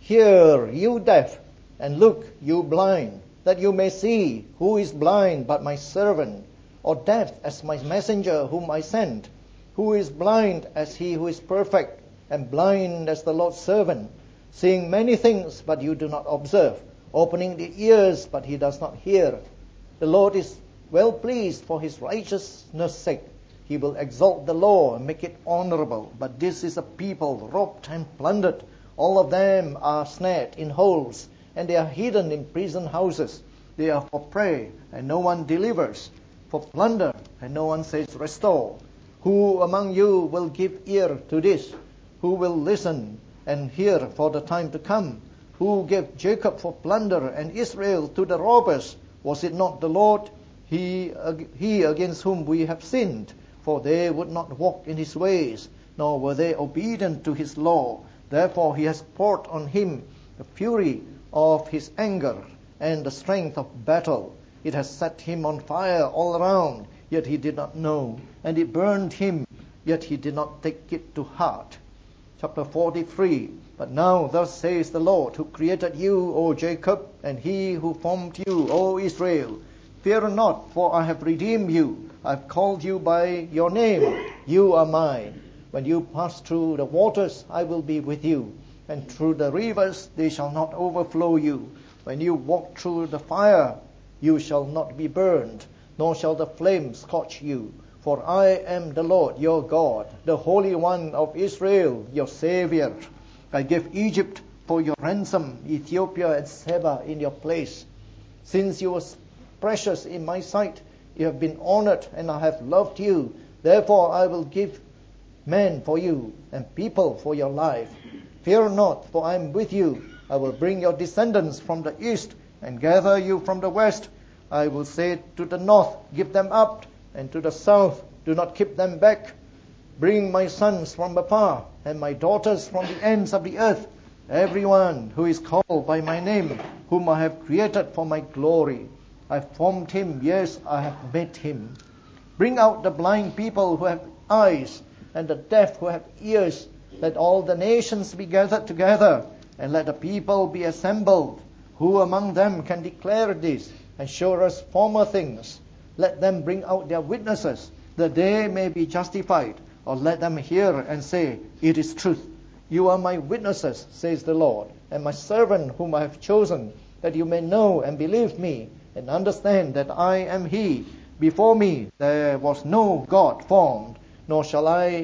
Hear, you deaf, and look, you blind, that you may see. Who is blind but my servant, or deaf as my messenger whom I sent? Who is blind as he who is perfect, and blind as the Lord's servant, seeing many things but you do not observe, opening the ears but he does not hear? The Lord is well pleased for his righteousness' sake. He will exalt the law and make it honorable. But this is a people robbed and plundered. All of them are snared in holes, and they are hidden in prison houses. They are for prey, and no one delivers, for plunder, and no one says, restore. Who among you will give ear to this? Who will listen and hear for the time to come? Who gave Jacob for plunder and Israel to the robbers? Was it not the Lord, he against whom we have sinned? For they would not walk in his ways, nor were they obedient to his law. Therefore he has poured on him the fury of his anger and the strength of battle. It has set him on fire all around, yet he did not know. And it burned him, yet he did not take it to heart. Chapter 43. But now thus says the Lord, who created you, O Jacob, and he who formed you, O Israel. Fear not, for I have redeemed you. I have called you by your name. You are mine. When you pass through the waters, I will be with you. And through the rivers, they shall not overflow you. When you walk through the fire, you shall not be burned, nor shall the flame scorch you. For I am the Lord your God, the Holy One of Israel, your Savior. I gave Egypt for your ransom, Ethiopia and Seba in your place. Since you were precious in my sight, you have been honored, and I have loved you. Therefore I will give men for you, and people for your life. Fear not, for I am with you. I will bring your descendants from the east, and gather you from the west. I will say to the north, give them up, and to the south, do not keep them back. Bring my sons from afar, and my daughters from the ends of the earth, everyone who is called by my name, whom I have created for my glory. I formed him, yes, I have made him. Bring out the blind people who have eyes, and the deaf who have ears. Let all the nations be gathered together, and let the people be assembled. Who among them can declare this, and show us former things? Let them bring out their witnesses, that they may be justified. Or let them hear and say, it is truth. You are my witnesses, says the Lord, and my servant whom I have chosen, that you may know and believe me, and understand that I am he. Before me there was no God formed, nor shall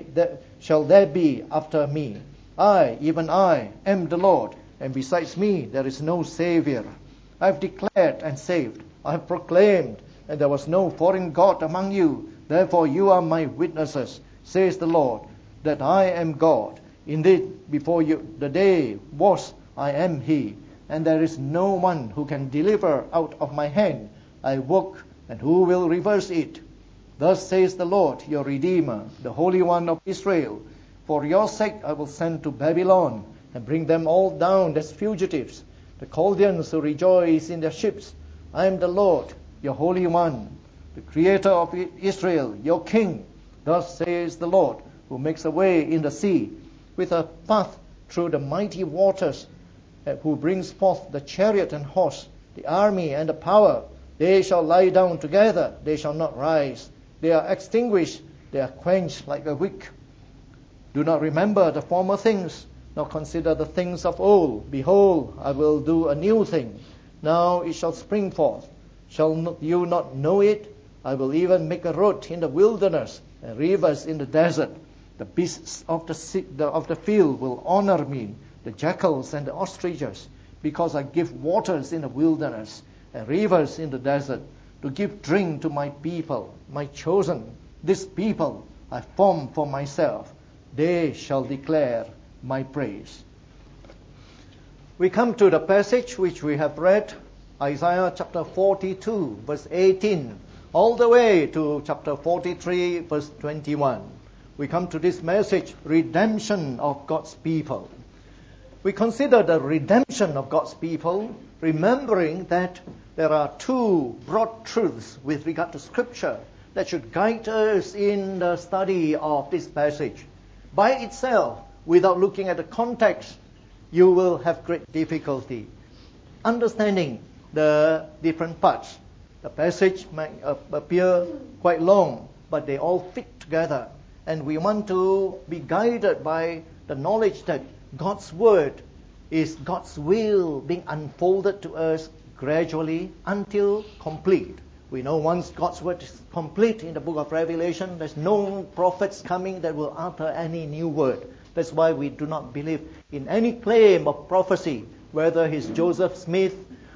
there be after me. I, even I, am the Lord, and besides me there is no Savior. I have declared and saved. I have proclaimed, and there was no foreign God among you. Therefore you are my witnesses, says the Lord, that I am God. Indeed, before you the day was, I am he, and there is no one who can deliver out of my hand. I work, and who will reverse it? Thus says the Lord, your Redeemer, the Holy One of Israel. For your sake I will send to Babylon, and bring them all down as fugitives, the Chaldeans who rejoice in their ships. I am the Lord, your Holy One, the Creator of Israel, your King. Thus says the Lord, who makes a way in the sea, with a path through the mighty waters, who brings forth the chariot and horse, the army and the power. They shall lie down together, they shall not rise. They are extinguished, they are quenched like a wick. Do not remember the former things, nor consider the things of old. Behold, I will do a new thing. Now it shall spring forth. Shall you not know it? I will even make a road in the wilderness, and rivers in the desert. The beasts of the field will honor me, the jackals and the ostriches, because I give waters in the wilderness and rivers in the desert, to give drink to my people, my chosen. This people I formed for myself. They shall declare my praise. We come to the passage which we have read, Isaiah chapter 42, verse 18, all the way to chapter 43, verse 21. We come to this message, redemption of God's people. We consider the redemption of God's people, remembering that there are two broad truths with regard to Scripture that should guide us in the study of this passage. By itself, without looking at the context, you will have great difficulty understanding the different parts. The passage might appear quite long, but they all fit together. And we want to be guided by the knowledge that God's Word is God's will being unfolded to us gradually until complete. We know once God's Word is complete in the book of Revelation, there's no prophets coming that will utter any new word. That's why we do not believe in any claim of prophecy, whether he's Joseph Smith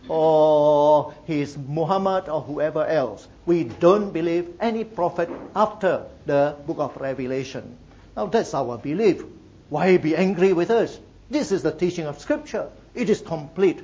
or he's Muhammad or whoever else. We don't believe any prophet after the book of Revelation. Now that's our belief. Why be angry with us? This is the teaching of Scripture. It is complete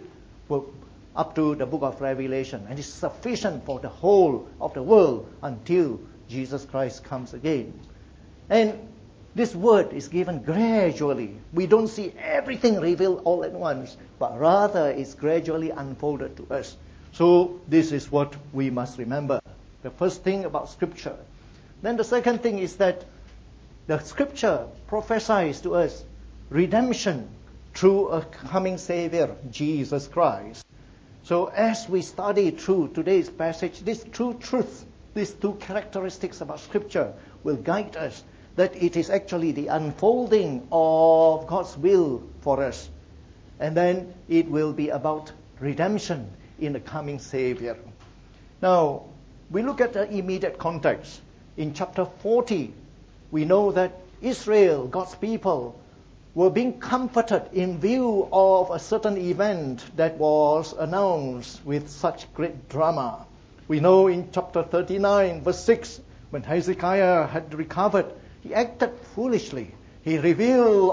up to the book of Revelation, and it's sufficient for the whole of the world until Jesus Christ comes again. And this word is given gradually. We don't see everything revealed all at once, but rather it's gradually unfolded to us. So this is what we must remember. The first thing about Scripture. Then the second thing is that the Scripture prophesies to us redemption through a coming Savior, Jesus Christ. So as we study through today's passage, these two truths, these two characteristics about Scripture will guide us that it is actually the unfolding of God's will for us. And then it will be about redemption in the coming Savior. Now, we look at the immediate context. In chapter 40, we know that Israel, God's people, were being comforted in view of a certain event that was announced with such great drama. We know in chapter 39, verse 6, when Hezekiah had recovered, he acted foolishly. He revealed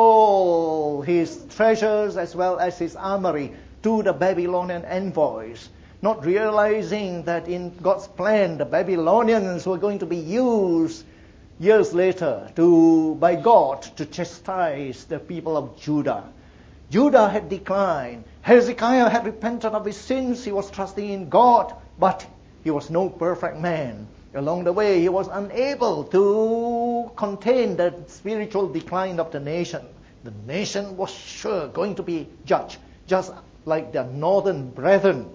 all his treasures as well as his armory to the Babylonian envoys, not realizing that in God's plan, the Babylonians were going to be used years later by God to chastise the people of Judah. Judah had declined. Hezekiah had repented of his sins. He was trusting in God, but he was no perfect man. Along the way, he was unable to contain the spiritual decline of the nation. The nation was sure going to be judged, just like the northern brethren.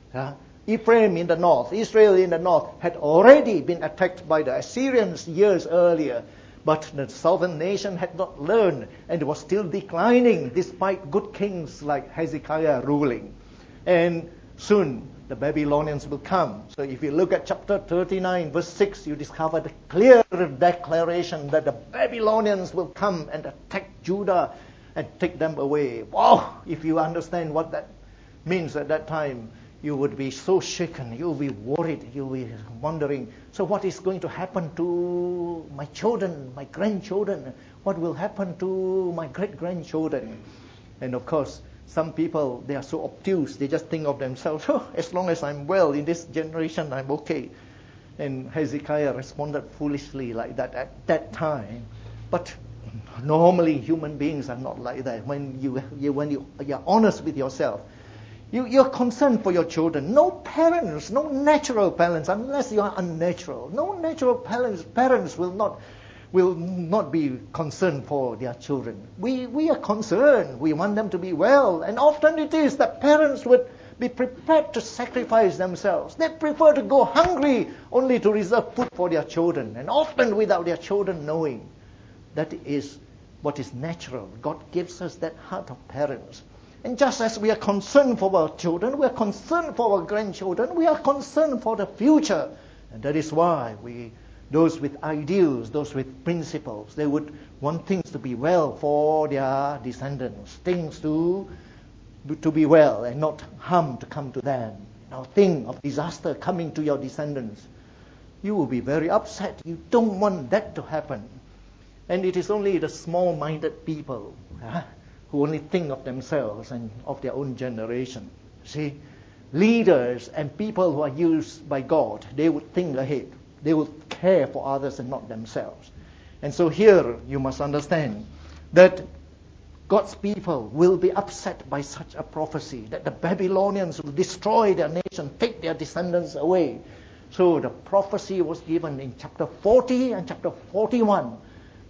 Ephraim in the north, Israel in the north, had already been attacked by the Assyrians years earlier. But the southern nation had not learned, and it was still declining despite good kings like Hezekiah ruling. And soon the Babylonians will come. So if you look at chapter 39, verse 6, you discover the clear declaration that the Babylonians will come and attack Judah and take them away. Wow! If you understand what that means at that time, you would be so shaken, you will be worried, you will be wondering, so what is going to happen to my children, my grandchildren? What will happen to my great-grandchildren? And of course, some people, they are so obtuse, they just think of themselves, as long as I'm well in this generation, I'm okay. And Hezekiah responded foolishly like that at that time. But normally human beings are not like that. When you're honest with yourself, you're concerned for your children. No parents, no natural parents, unless you are unnatural. No natural parents will not be concerned for their children. We are concerned. We want them to be well. And often it is that parents would be prepared to sacrifice themselves. They prefer to go hungry only to reserve food for their children. And often without their children knowing. That is what is natural. God gives us that heart of parents. And just as we are concerned for our children, we are concerned for our grandchildren, we are concerned for the future. And that is why those with ideals, those with principles, they would want things to be well for their descendants, things to be well and not harm to come to them. Now think of disaster coming to your descendants. You will be very upset. You don't want that to happen. And it is only the small-minded people who only think of themselves and of their own generation. See, leaders and people who are used by God, they would think ahead. They would care for others and not themselves. And so here you must understand that God's people will be upset by such a prophecy, that the Babylonians will destroy their nation, take their descendants away. So the prophecy was given in chapter 40 and chapter 41,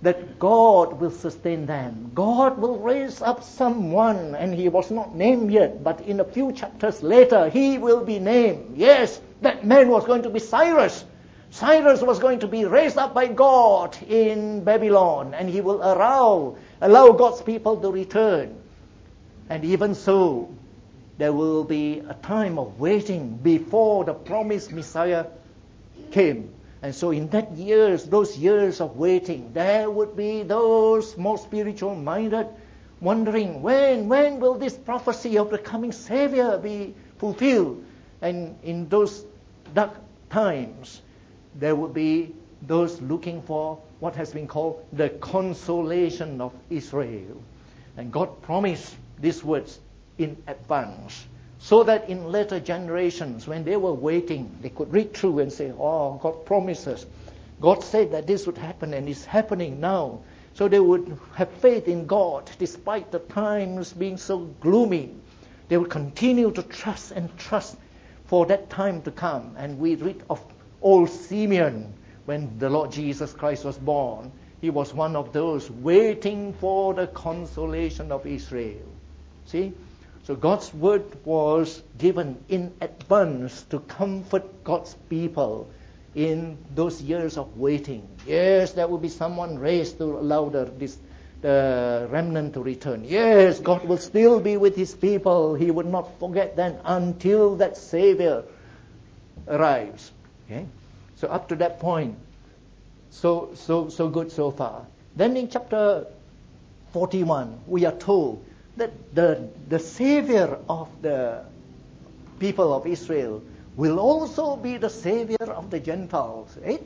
that God will sustain them. God will raise up someone, and he was not named yet, but in a few chapters later, he will be named. Yes, that man was going to be Cyrus. Cyrus was going to be raised up by God in Babylon, and he will allow God's people to return. And even so, there will be a time of waiting before the promised Messiah came. And so in those years of waiting, there would be those more spiritual minded wondering, when will this prophecy of the coming Savior be fulfilled? And in those dark times, there would be those looking for what has been called the consolation of Israel. And God promised these words in advance, so that in later generations, when they were waiting, they could read through and say, oh, God promises. God said that this would happen, and it's happening now. So they would have faith in God despite the times being so gloomy. They would continue to trust for that time to come. And we read of old Simeon, when the Lord Jesus Christ was born. He was one of those waiting for the consolation of Israel. See? So God's word was given in advance to comfort God's people in those years of waiting. Yes, there will be someone raised to allow the remnant to return. Yes, God will still be with his people. He would not forget them until that Savior arrives. Okay? So up to that point, so good so far. Then in chapter 41, we are told that the Savior of the people of Israel will also be the Savior of the Gentiles. Right?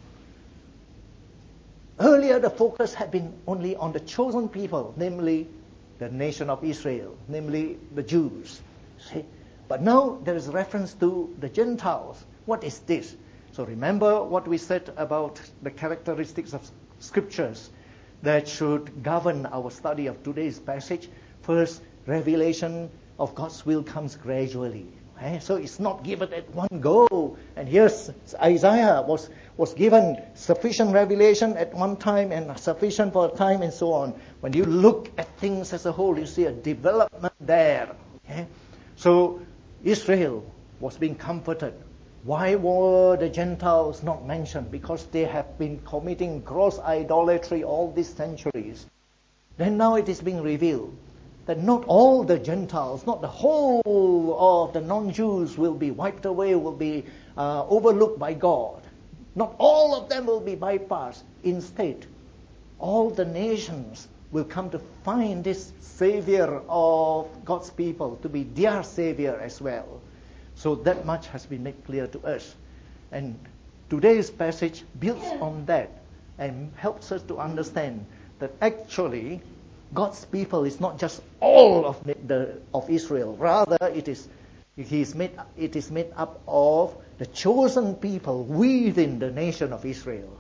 Earlier, the focus had been only on the chosen people, namely the nation of Israel, namely the Jews. See? But now there is reference to the Gentiles. What is this? So remember what we said about the characteristics of Scriptures that should govern our study of today's passage. First, revelation of God's will comes gradually. So it's not given at one go. And here's Isaiah was given sufficient revelation at one time and sufficient for a time and so on. When you look at things as a whole, you see a development there. So Israel was being comforted. Why were the Gentiles not mentioned? Because they have been committing gross idolatry all these centuries. Then now it is being revealed that not all the Gentiles, not the whole of the non-Jews will be wiped away, will be overlooked by God. Not all of them will be bypassed. Instead, all the nations will come to find this Savior of God's people to be their Savior as well. So that much has been made clear to us. And today's passage builds on that and helps us to understand that actually God's people is not just all of Israel. Rather, it is made up of the chosen people within the nation of Israel.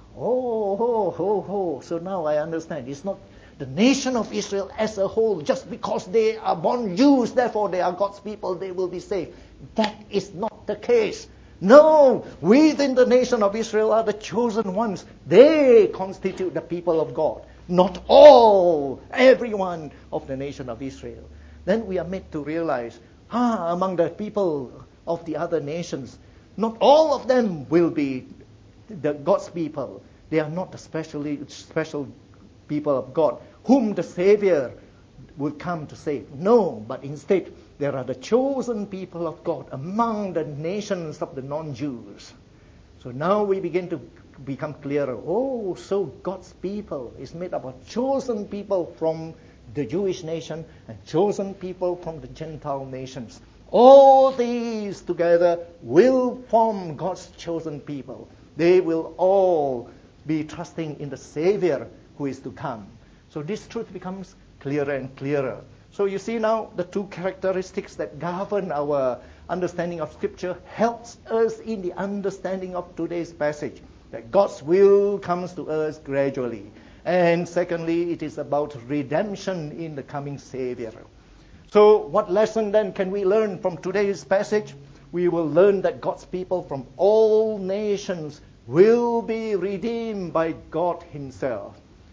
So now I understand. It's not the nation of Israel as a whole, just because they are born Jews, therefore they are God's people, they will be saved. That is not the case. No, within the nation of Israel are the chosen ones. They constitute the people of God. Not all, everyone of the nation of Israel. Then we are made to realize, among the people of the other nations, not all of them will be God's people. They are not the special people of God, whom the Savior will come to save. No, but instead, there are the chosen people of God among the nations of the non-Jews. So now we begin to become clearer. So God's people is made up of chosen people from the Jewish nation and chosen people from the Gentile nations. All these together will form God's chosen people. They will all be trusting in the Savior who is to come. So this truth becomes clearer and clearer. So you see now the two characteristics that govern our understanding of Scripture helps us in the understanding of today's passage. That God's will comes to us gradually. And secondly, it is about redemption in the coming Savior. So what lesson then can we learn from today's passage? We will learn that God's people from all nations will be redeemed by God Himself.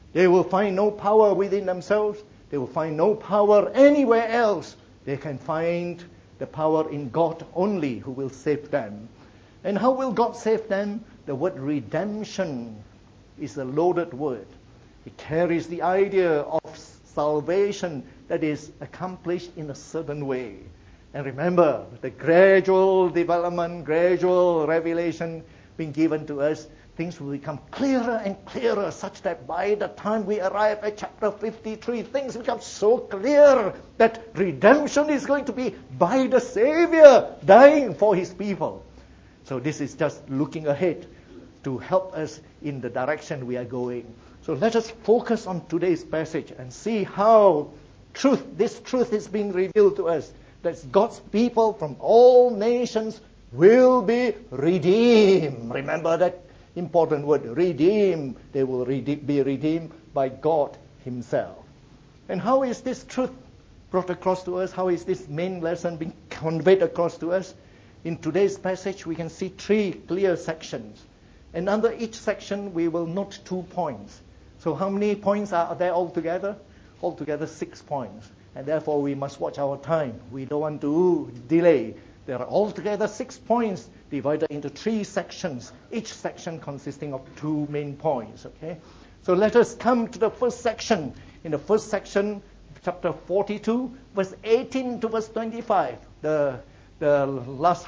They will find no power within themselves. They will find no power anywhere else. They can find the power in God only, who will save them. And how will God save them? The word redemption is a loaded word. It carries the idea of salvation that is accomplished in a certain way. And remember, the gradual development, gradual revelation being given to us, things will become clearer and clearer, such that by the time we arrive at chapter 53, things become so clear that redemption is going to be by the Savior dying for His people. So this is just looking ahead to help us in the direction we are going. So let us focus on today's passage and see how this truth is being revealed to us, that God's people from all nations will be redeemed. Remember that important word, redeemed. They will be redeemed by God Himself. And how is this truth brought across to us? How is this main lesson being conveyed across to us? In today's passage, we can see 3 clear sections. And under each section, we will note 2 points. So how many points are there altogether? Altogether 6 points. And therefore, we must watch our time. We don't want to delay. There are altogether 6 points divided into 3 sections, each section consisting of 2 main points. Okay? So let us come to the first section. In the first section, chapter 42, verse 18 to verse 25, the last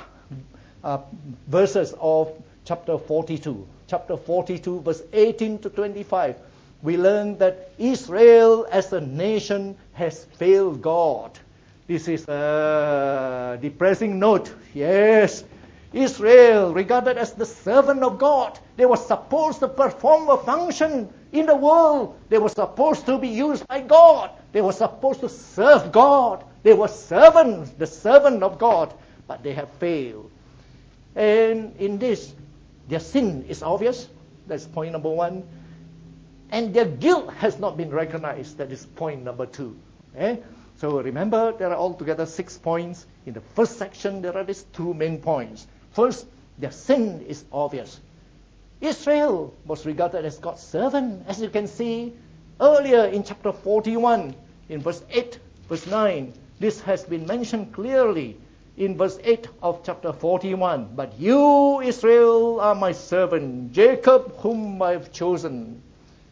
verses of chapter 42. Chapter 42, verse 18 to 25, we learn that Israel as a nation has failed God. This is a depressing note. Yes, Israel, regarded as the servant of God, they were supposed to perform a function in the world. They were supposed to be used by God. They were supposed to serve God. They were servants, the servant of God, but they have failed. And in this, their sin is obvious. That's point number 1. And their guilt has not been recognized. That is point number 2. Okay? So remember, there are altogether 6 points. In the first section, there are these 2 main points. First, their sin is obvious. Israel was regarded as God's servant, as you can see earlier in chapter 41, in verse 8, verse 9. This has been mentioned clearly in verse 8 of chapter 41. But you, Israel, are my servant, Jacob, whom I have chosen,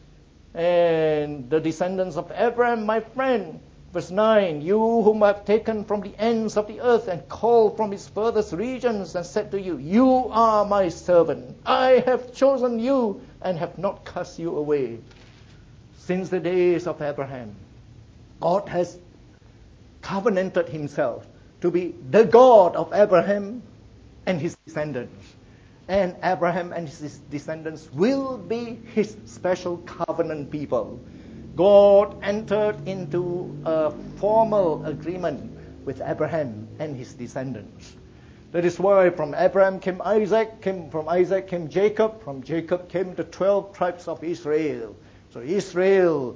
and the descendants of Abraham, my friend. Verse 9, you whom I have taken from the ends of the earth and called from its furthest regions and said to you, you are my servant. I have chosen you and have not cast you away. Since the days of Abraham, God has covenanted Himself to be the God of Abraham and his descendants. And Abraham and his descendants will be His special covenant people. God entered into a formal agreement with Abraham and his descendants. That is why from Abraham came Isaac, from Isaac came Jacob, from Jacob came the 12 tribes of Israel. So Israel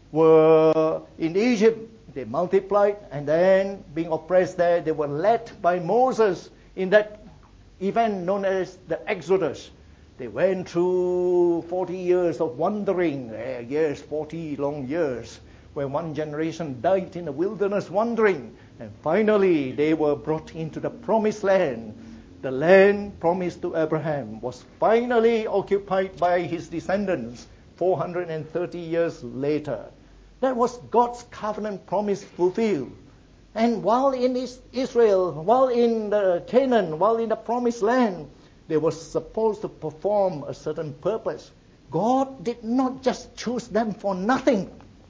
were in Egypt, they multiplied, and then being oppressed there, they were led by Moses in that event known as the Exodus. They went through 40 years of wandering, 40 long years, where one generation died in the wilderness wandering. And finally, they were brought into the promised land. The land promised to Abraham was finally occupied by his descendants 430 years later. That was God's covenant promise fulfilled. And while in Israel, while in the Canaan, while in the promised land, they were supposed to perform a certain purpose. God did not just choose them for nothing.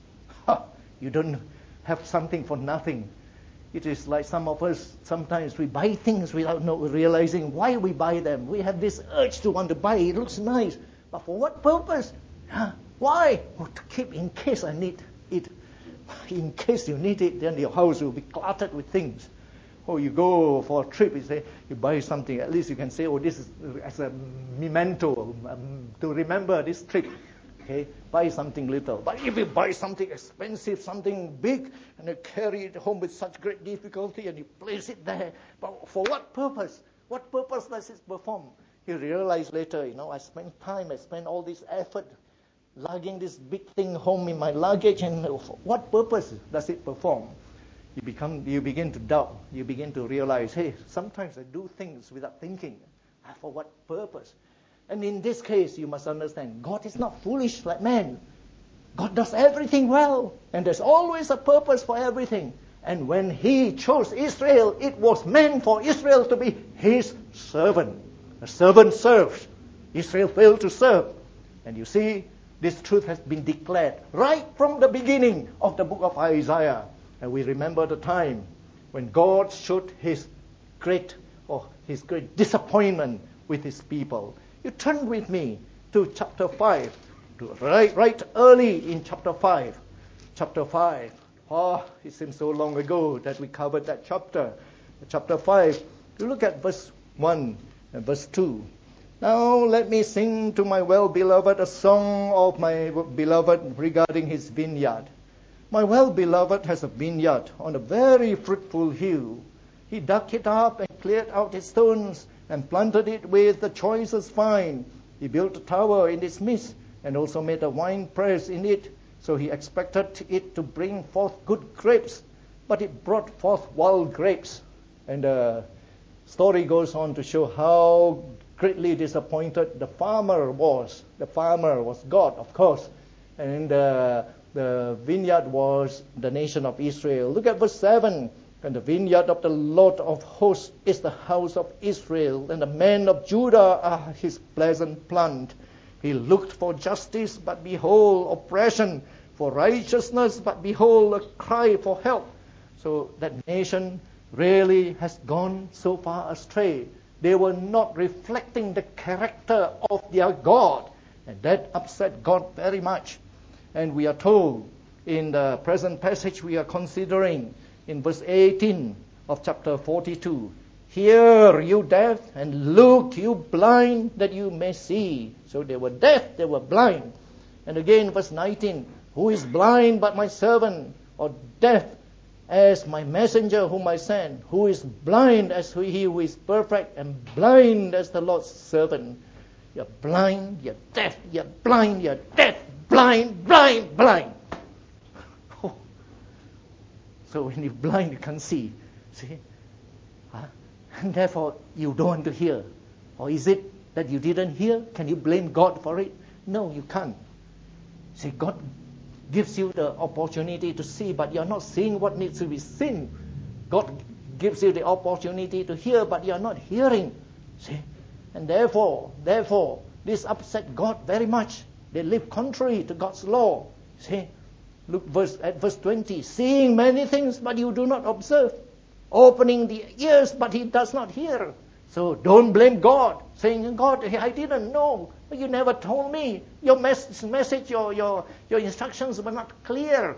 You don't have something for nothing. It is like some of us, sometimes we buy things without realizing why we buy them. We have this urge to want to buy it. It looks nice. But for what purpose? Why? Oh, to keep in case I need it. In case you need it, then your house will be cluttered with things. Or you go for a trip, you buy something, at least you can say, oh, this is as a memento, to remember this trip. Okay, buy something little. But if you buy something expensive, something big, and you carry it home with such great difficulty, and you place it there, but for what purpose? What purpose does it perform? You realize later, I spent time, I spent all this effort lugging this big thing home in my luggage, and what purpose does it perform? You begin to doubt. You begin to realize, hey, sometimes I do things without thinking. For what purpose? And in this case, you must understand, God is not foolish like man. God does everything well, and there's always a purpose for everything. And when He chose Israel, it was meant for Israel to be His servant. A servant serves. Israel failed to serve. And you see, this truth has been declared right from the beginning of the book of Isaiah. And we remember the time when God showed His great disappointment with His people. You turn with me to chapter 5, right early in chapter 5. Chapter 5. Oh, it seems so long ago that we covered that chapter. Chapter 5, you look at verse 1 and verse 2. Now let me sing to my well-beloved a song of my beloved regarding his vineyard. My well-beloved has a vineyard on a very fruitful hill. He dug it up and cleared out its stones and planted it with the choicest vine. He built a tower in its midst and also made a wine press in it. So he expected it to bring forth good grapes, but it brought forth wild grapes. And the story goes on to show how greatly disappointed the farmer was. The farmer was God, of course. And the vineyard was the nation of Israel. Look at verse 7. And the vineyard of the Lord of hosts is the house of Israel, and the men of Judah are his pleasant plant. He looked for justice, but behold, oppression, for righteousness, but behold, a cry for help. So that nation really has gone so far astray. They were not reflecting the character of their God, and that upset God very much. And we are told in the present passage we are considering, in verse 18 of chapter 42, hear, you deaf, and look, you blind, that you may see. So they were deaf, they were blind. And again, verse 19, who is blind but my servant, or deaf as my messenger whom I sent? Who is blind as he who is perfect, and blind as the Lord's servant? You're blind, you're deaf, you're blind, you're deaf, blind, blind, blind. So when you're blind, you can't see. See? And therefore, you don't want to hear. Or is it that you didn't hear? Can you blame God for it? No, you can't. See, God gives you the opportunity to see, but you're not seeing what needs to be seen. God gives you the opportunity to hear, but you're not hearing. See? And therefore, this upset God very much. They live contrary to God's law. See? Look at verse 20. Seeing many things, but you do not observe. Opening the ears, but he does not hear. So don't blame God, saying, God, I didn't know. You never told me. Your message, your instructions were not clear.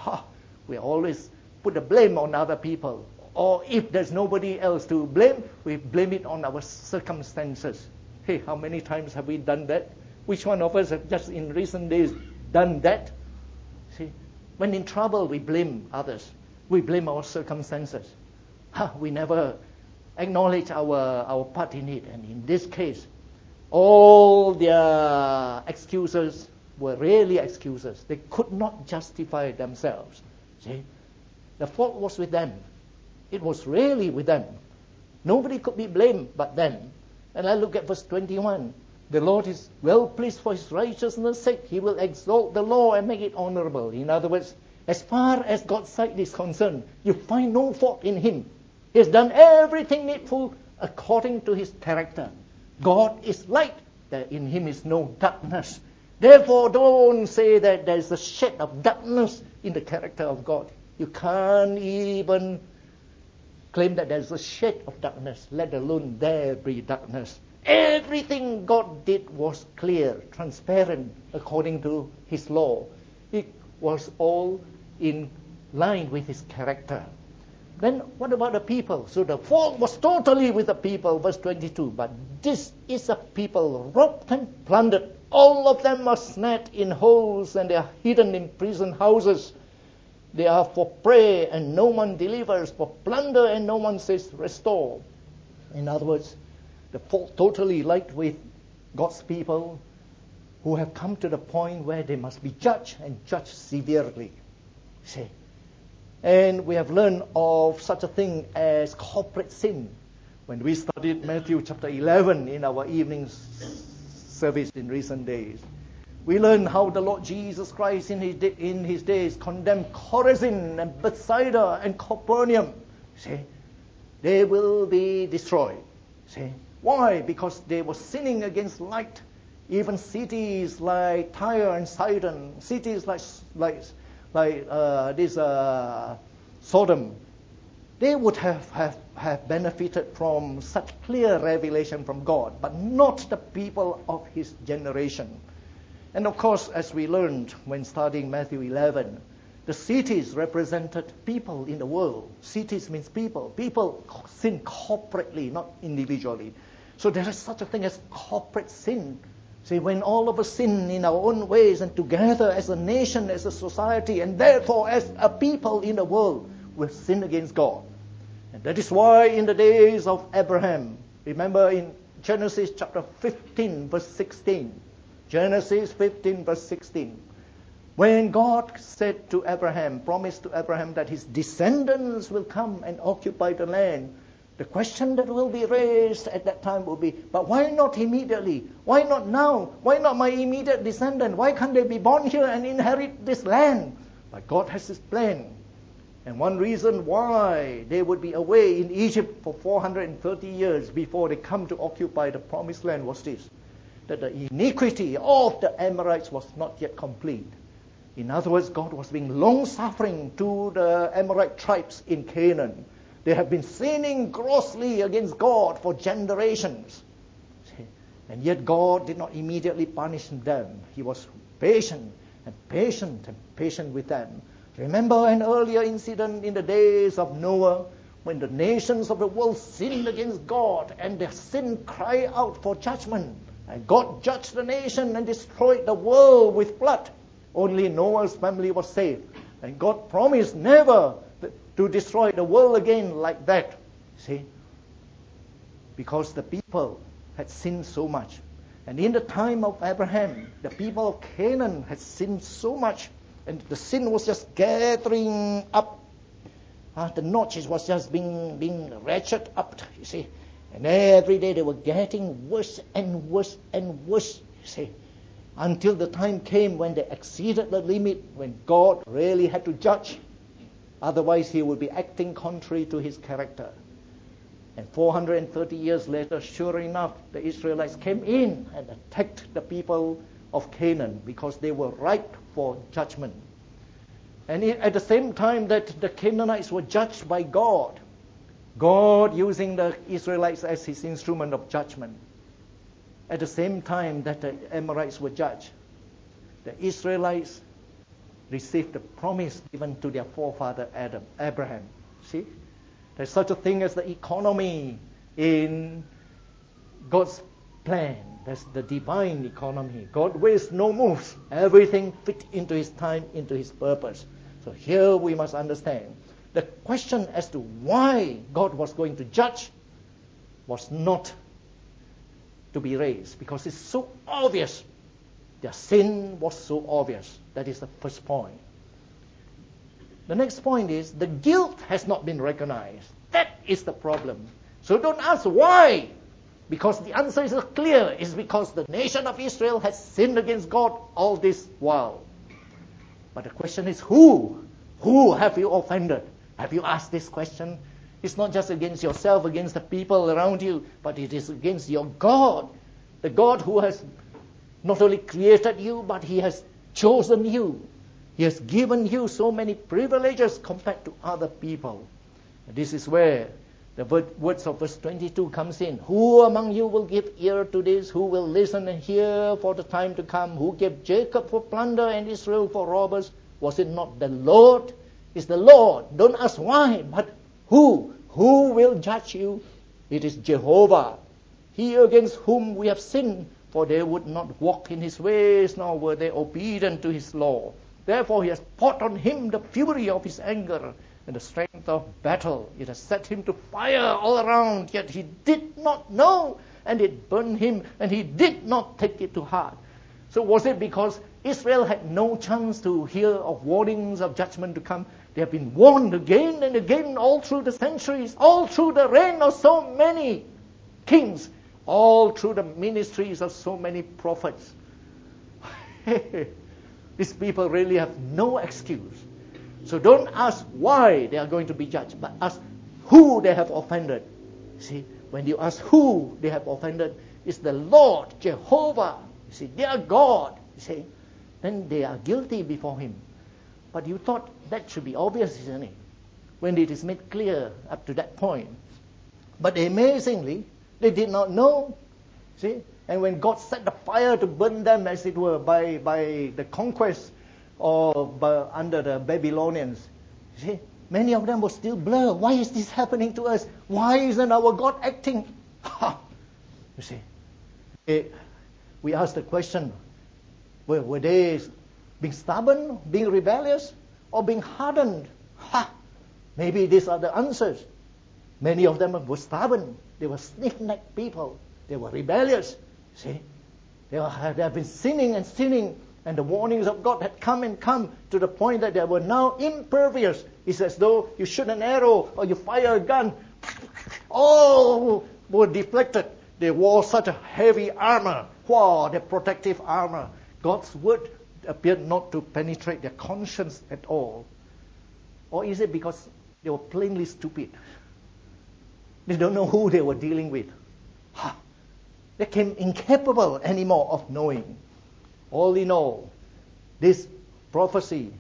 We always put the blame on other people. Or if there's nobody else to blame, we blame it on our circumstances. Hey, how many times have we done that? Which one of us have just in recent days done that? See, when in trouble, we blame others. We blame our circumstances. We never acknowledge our part in it. And in this case, all their excuses were really excuses. They could not justify themselves. See, the fault was with them. It was really with them. Nobody could be blamed but them. And I look at verse 21. The Lord is well pleased for his righteousness' sake. He will exalt the law and make it honorable. In other words, as far as God's sight is concerned, you find no fault in him. He has done everything needful according to his character. God is light. In him is no darkness. Therefore, don't say that there is a shade of darkness in the character of God. You can't even claim that there is a shade of darkness, let alone there be darkness. Everything God did was clear, transparent, according to his law. It was all in line with his character. Then what about the people? So the fault was totally with the people, verse 22. But this is a people robbed and plundered. All of them are snared in holes, and they are hidden in prison houses. They are for prey, and no one delivers, for plunder, and no one says restore. In other words, the fault totally lied with God's people. who have come to the point where they must be judged and judged severely. See? And we have learned of such a thing as corporate sin when we studied Matthew chapter 11 in our evening service in recent days. We learned how the Lord Jesus Christ in his days condemned Chorazin and Bethsaida and Capernaum. See? They will be destroyed. See? Why? Because they were sinning against light. Even cities like Tyre and Sidon, cities like Sodom, they would have benefited from such clear revelation from God, but not the people of his generation. And of course, as we learned when studying Matthew 11, the cities represented people in the world. Cities means people. People sin corporately, not individually. So there is such a thing as corporate sin. See, when all of us sin in our own ways and together as a nation, as a society, and therefore as a people in the world, we sin against God. And that is why in the days of Abraham, remember in Genesis chapter 15, verse 16, Genesis 15, verse 16, when God said to Abraham, promised to Abraham that his descendants will come and occupy the land, the question that will be raised at that time will be, but why not immediately? Why not now? Why not my immediate descendant? Why can't they be born here and inherit this land? But God has his plan. And one reason why they would be away in Egypt for 430 years before they come to occupy the promised land was this, that the iniquity of the Amorites was not yet complete. In other words, God was being long-suffering to the Amorite tribes in Canaan. They have been sinning grossly against God for generations. And yet God did not immediately punish them. He was patient and patient and patient with them. Remember an earlier incident in the days of Noah, when the nations of the world sinned against God and their sin cried out for judgment. And God judged the nation and destroyed the world with flood. Only Noah's family was saved. And God promised never to destroy the world again like that. See? Because the people had sinned so much. And in the time of Abraham, the people of Canaan had sinned so much. And the sin was just gathering up. The notches was just being ratcheted up, you see. And every day they were getting worse and worse and worse, you see. Until the time came when they exceeded the limit, when God really had to judge. Otherwise, he would be acting contrary to his character. And 430 years later, sure enough, the Israelites came in and attacked the people of Canaan because they were ripe for judgment. And at the same time that the Canaanites were judged by God, God using the Israelites as his instrument of judgment. At the same time that the Amorites were judged, the Israelites received the promise given to their forefather Abraham. See? There's such a thing as the economy in God's plan. That's the divine economy. God wastes no moves. Everything fit into his time, into his purpose. So here we must understand the question as to why God was going to judge was not to be raised, because it's so obvious. Their sin was so obvious. That is the first point. The next point is the guilt has not been recognized. That is the problem. So don't ask why, because the answer is clear. It's because the nation of Israel has sinned against God all this while. But the question is who? Who have you offended? Have you asked this question? It's not just against yourself, against the people around you, but it is against your God. The God who has not only created you, but he has chosen you. He has given you so many privileges compared to other people. And this is where the words of verse 22 comes in. Who among you will give ear to this? Who will listen and hear for the time to come? Who gave Jacob for plunder and Israel for robbers? Was it not the Lord? It's the Lord. Don't ask why, but who? Who will judge you? It is Jehovah. He against whom we have sinned, for they would not walk in his ways, nor were they obedient to his law. Therefore he has poured on him the fury of his anger and the strength of battle. It has set him to fire all around, yet he did not know, and it burned him, and he did not take it to heart. So was it because Israel had no chance to hear of warnings of judgment to come? They have been warned again and again all through the centuries, all through the reign of so many kings, all through the ministries of so many prophets. These people really have no excuse. So don't ask why they are going to be judged, but ask who they have offended. See, when you ask who they have offended, it's the Lord, Jehovah. You see, their God. You see, then they are guilty before Him. But you thought that should be obvious, isn't it? When it is made clear up to that point. But amazingly, they did not know. See, and when God set the fire to burn them, as it were, by the conquest or under the Babylonians, see, many of them were still blurred. Why is this happening to us? Why isn't our God acting? You see, we ask the question, were they being stubborn, being rebellious, or being hardened? Maybe these are the answers. Many of them were stubborn. They were stiff-necked people. They were rebellious. See, they have been sinning and sinning, and the warnings of God had come and come to the point that they were now impervious. It's as though you shoot an arrow or you fire a gun. All were deflected. They wore such a heavy armor. Wow, their protective armor. God's word appeared not to penetrate their conscience at all. Or is it because they were plainly stupid? They don't know who they were dealing with. They became incapable anymore of knowing. All in all, this prophecy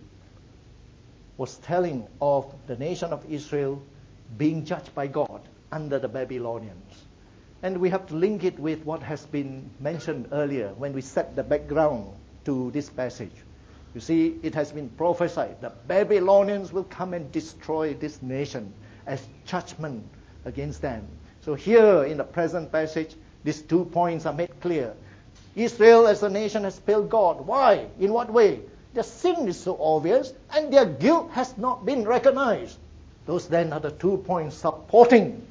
was telling of the nation of Israel being judged by God under the Babylonians. And we have to link it with what has been mentioned earlier when we set the background to this passage. You see, it has been prophesied the Babylonians will come and destroy this nation as judgment against them. So here in the present passage, these 2 points are made clear. Israel as a nation has failed God. Why? In what way? Their sin is so obvious and their guilt has not been recognized. Those then are the 2 points supporting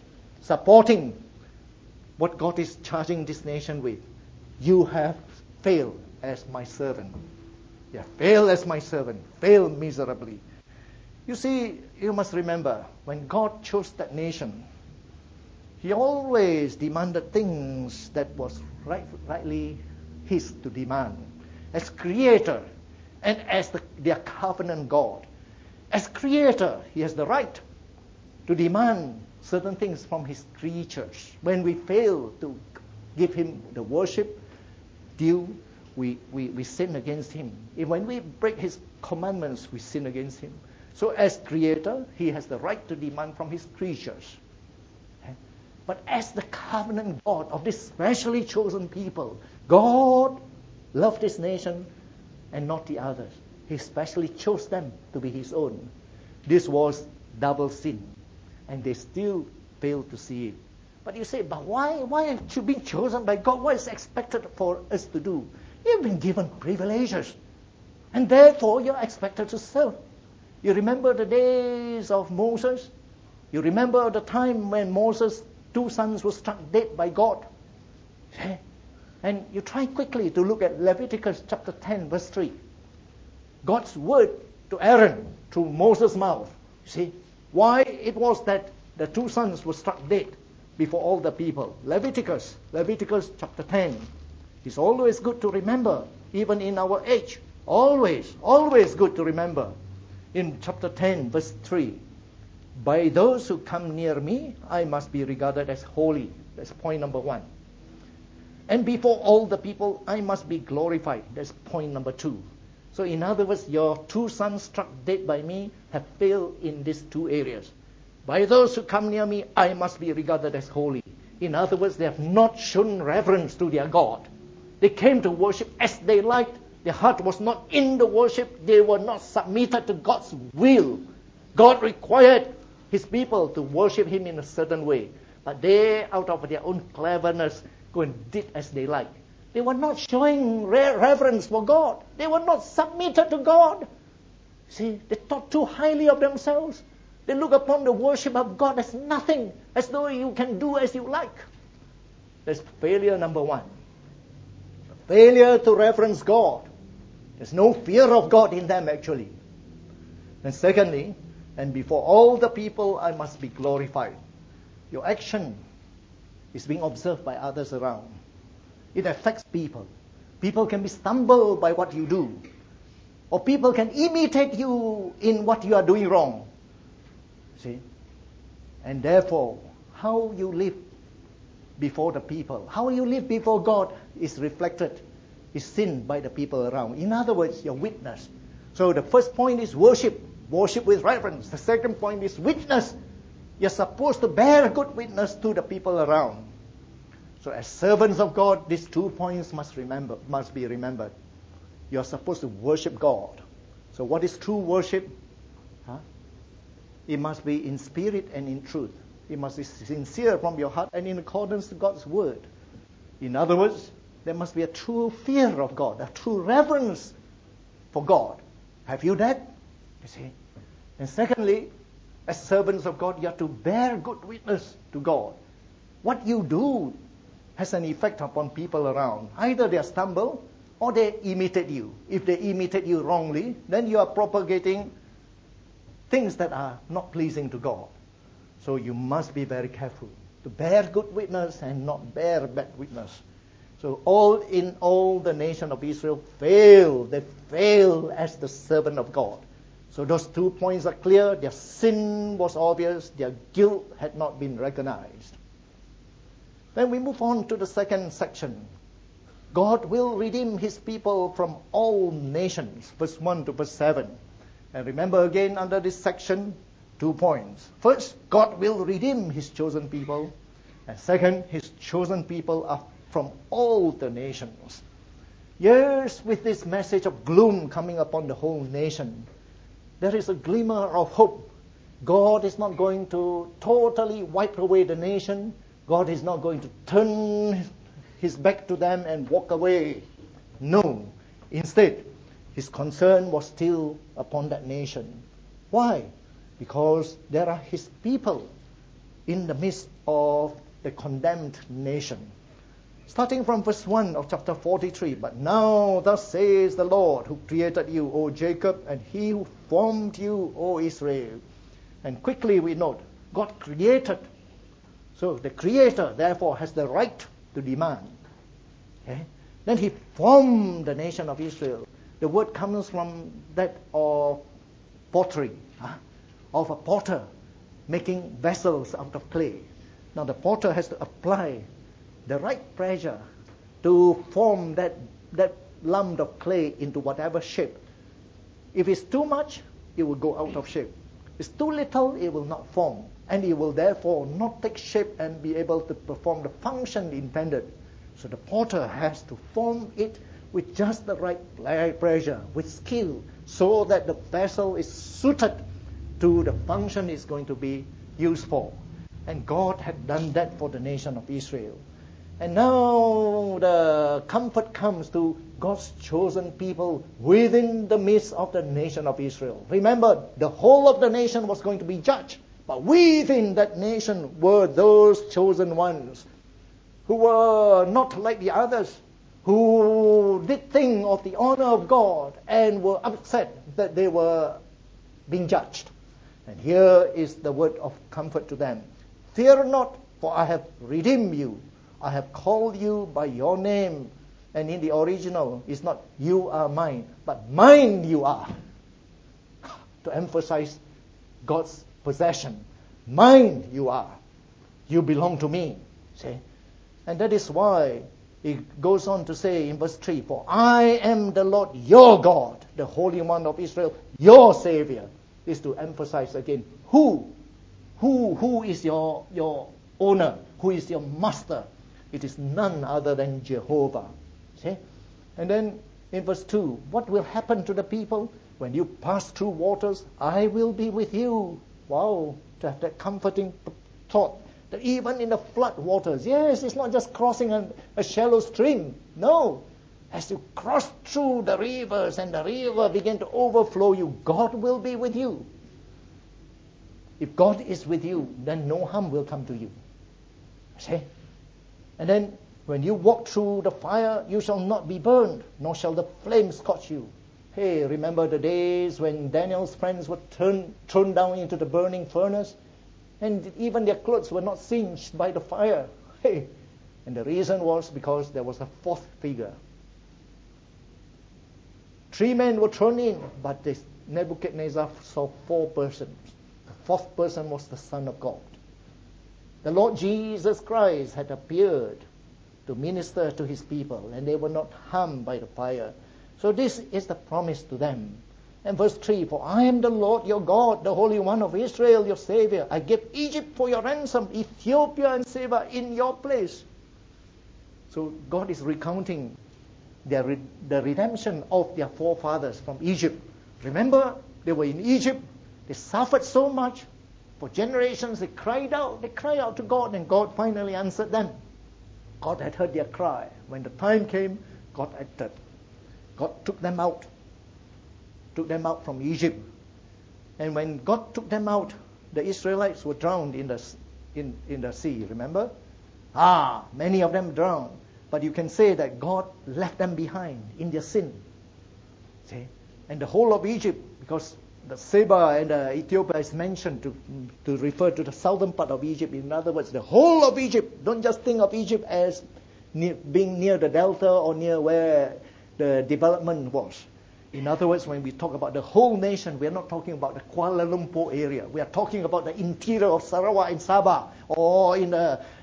what God is charging this nation with. You have failed as my servant. You have failed as my servant. Failed miserably. You see, you must remember, when God chose that nation, He always demanded things that was rightly His to demand. As Creator and as their covenant God. As Creator, He has the right to demand certain things from His creatures. When we fail to give Him the worship due, we sin against Him. When we break His commandments, we sin against Him. So as Creator, He has the right to demand from His creatures. But as the covenant God of this specially chosen people, God loved this nation and not the others. He specially chose them to be His own. This was double sin, and they still fail to see it. But you say, but why aren't you being chosen by God? What is expected for us to do? You've been given privileges, and therefore you're expected to serve. You remember the days of Moses? You remember the time when Moses' 2 sons were struck dead by God? And you try quickly to look at Leviticus chapter 10, verse 3. God's word to Aaron through Moses' mouth. You see, why it was that the 2 sons were struck dead before all the people. Leviticus chapter 10. It's always good to remember, even in our age. Always good to remember. In chapter 10, verse 3. By those who come near me, I must be regarded as holy. That's point number 1. And before all the people, I must be glorified. That's point number 2. So in other words, your 2 sons struck dead by me have failed in these 2 areas. By those who come near me, I must be regarded as holy. In other words, they have not shown reverence to their God. They came to worship as they liked. Their heart was not in the worship. They were not submitted to God's will. God required His people to worship Him in a certain way. But they, out of their own cleverness, go and did as they like. They were not showing reverence for God. They were not submitted to God. See, they thought too highly of themselves. They look upon the worship of God as nothing, as though you can do as you like. That's failure number 1. failure to reverence God. There's no fear of God in them actually. And secondly, and before all the people I must be glorified. Your action is being observed by others around. It affects people. People can be stumbled by what you do. Or people can imitate you in what you are doing wrong. See? And therefore, how you live before the people, how you live before God is reflected, is seen by the people around. In other words, your witness. So the first point is worship. Worship with reverence. The second point is witness. You're supposed to bear good witness to the people around. So as servants of God, these 2 points must be remembered. You're supposed to worship God. So what is true worship? It must be in spirit and in truth. It must be sincere from your heart and in accordance to God's word. In other words, there must be a true fear of God, a true reverence for God. Have you that? You see? And secondly, as servants of God, you have to bear good witness to God. What you do has an effect upon people around. Either they stumble or they imitate you. If they imitate you wrongly, then you are propagating things that are not pleasing to God. So you must be very careful to bear good witness and not bear bad witness. So all the nation of Israel failed. They failed as the servant of God. So those 2 points are clear. Their sin was obvious. Their guilt had not been recognized. Then we move on to the second section. God will redeem his people from all nations. Verse 1 to verse 7. And remember again under this section, 2 points. First, God will redeem his chosen people. And second, his chosen people are from all the nations. Yes, with this message of gloom coming upon the whole nation, there is a glimmer of hope. God is not going to totally wipe away the nation. God is not going to turn his back to them and walk away. No. Instead, his concern was still upon that nation. Why? Because there are his people in the midst of the condemned nation. Starting from verse 1 of chapter 43. But now thus says the Lord who created you, O Jacob, and he who formed you, O Israel. And quickly we note, God created. So the Creator, therefore, has the right to demand. Okay? Then he formed the nation of Israel. The word comes from that of pottery, of a potter making vessels out of clay. Now the potter has to apply the right pressure to form that lump of clay into whatever shape. If it's too much, it will go out of shape. If it's too little, it will not form. And it will therefore not take shape and be able to perform the function intended. So the potter has to form it with just the right pressure, with skill, so that the vessel is suited to the function it's going to be used for. And God had done that for the nation of Israel. And now the comfort comes to God's chosen people within the midst of the nation of Israel. Remember, the whole of the nation was going to be judged. But within that nation were those chosen ones who were not like the others, who did think of the honor of God and were upset that they were being judged. And here is the word of comfort to them. Fear not, for I have redeemed you. I have called you by your name. And in the original, it's not you are mine, but mine you are. To emphasize God's possession. Mine you are. You belong to me. See? And that is why it goes on to say in verse 3, for I am the Lord your God, the Holy One of Israel, your Savior. Is to emphasize again, who is your owner? Who is your master? It is none other than Jehovah. See? And then in verse 2, what will happen to the people? When you pass through waters, I will be with you. Wow, to have that comforting thought. That even in the flood waters, yes, it's not just crossing a shallow stream. No. As you cross through the rivers and the river begin to overflow you, God will be with you. If God is with you, then no harm will come to you. See? And then When you walk through the fire, you shall not be burned, nor shall the flames scorch you. Hey, remember the days when Daniel's friends were thrown down into the burning furnace? And even their clothes were not singed by the fire. Hey, and the reason was because there was a fourth figure. 3 men were thrown in, but Nebuchadnezzar saw 4 persons. The fourth person was the Son of God. The Lord Jesus Christ had appeared to minister to his people, and they were not harmed by the fire. So this is the promise to them. And verse 3, for I am the Lord your God, the Holy One of Israel, your Savior. I gave Egypt for your ransom, Ethiopia and Seba in your place. So God is recounting the redemption of their forefathers from Egypt. Remember, they were in Egypt. They suffered so much. For generations, they cried out to God, and God finally answered them. God had heard their cry. When the time came, God acted. God took them out from Egypt. And when God took them out, the Israelites were drowned in the sea, remember? Many of them drowned. But you can say that God left them behind in their sin. See? And the whole of Egypt, because the Seba and Ethiopia is mentioned to refer to the southern part of Egypt. In other words, the whole of Egypt. Don't just think of Egypt as being near the delta or near where the development was. In other words, when we talk about the whole nation, we are not talking about the Kuala Lumpur area. We are talking about the interior of Sarawak and Sabah, or in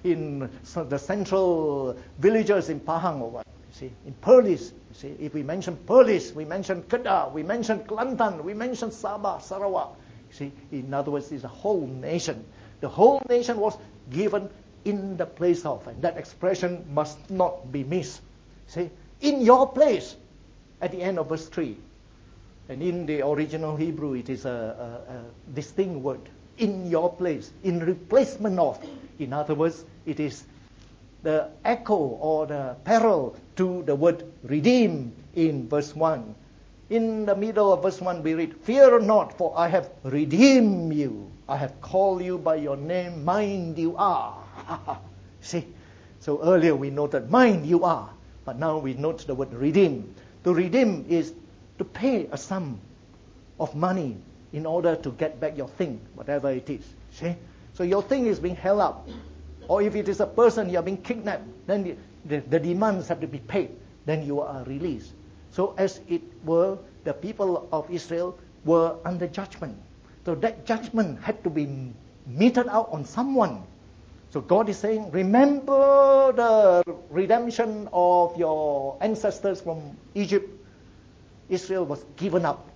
the central villages in Pahang or what. You see, in Perlis. You see, if we mention Perlis, we mention Kedah, we mention Kelantan, we mention Sabah, Sarawak. You see, in other words, it's a whole nation. The whole nation was given in the place of, and that expression must not be missed. See, in your place. At the end of verse 3. And in the original Hebrew, it is a distinct word. In your place. In replacement of. In other words, it is the echo or the parallel to the word redeem in verse 1. In the middle of verse 1, we read, fear not, for I have redeemed you. I have called you by your name. Mine you are. See? So earlier we noted, mine you are. But now we note the word redeem. To redeem is to pay a sum of money in order to get back your thing, whatever it is. See? So your thing is being held up. Or if it is a person, you are being kidnapped, then the demands have to be paid. Then you are released. So as it were, the people of Israel were under judgment. So that judgment had to be meted out on someone. So God is saying, remember the redemption of your ancestors from Egypt. Israel was given up.